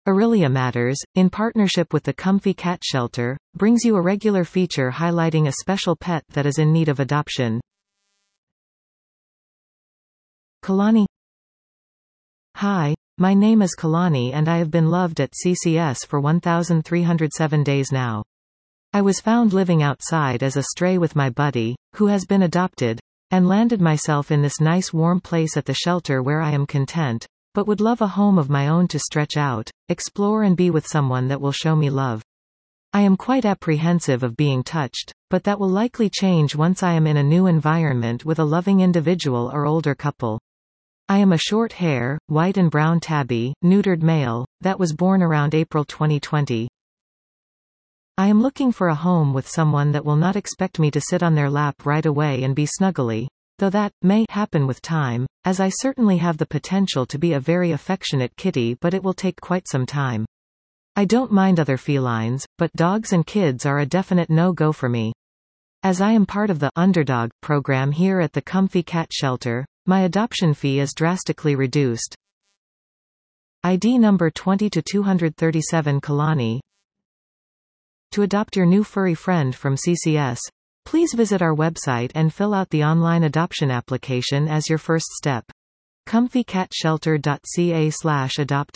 Aurelia Matters, in partnership with the Comfy Cat Shelter, brings you a regular feature highlighting a special pet that is in need of adoption. Kalani. Hi, my name is Kalani and I have been loved at CCS for 1,307 days now. I was found living outside as a stray with my buddy, who has been adopted, and landed myself in this nice warm place at the shelter where I am content, but would love a home of my own to stretch out, explore and be with someone that will show me love. I am quite apprehensive of being touched, but that will likely change once I am in a new environment with a loving individual or older couple. I am a short hair, white and brown tabby, neutered male, that was born around April 2020. I am looking for a home with someone that will not expect me to sit on their lap right away and be snuggly, though that may happen with time, as I certainly have the potential to be a very affectionate kitty, but it will take quite some time. I don't mind other felines, but dogs and kids are a definite no-go for me. As I am part of the Underdog program here at the Comfy Cat Shelter, my adoption fee is drastically reduced. ID number 20-237 Kalani. To adopt your new furry friend from CCS, please visit our website and fill out the online adoption application as your first step. comfycatshelter.ca/adopt.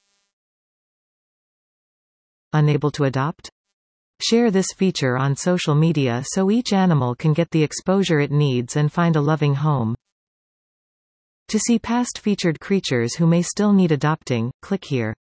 Unable to adopt? Share this feature on social media so each animal can get the exposure it needs and find a loving home. To see past featured creatures who may still need adopting, click here.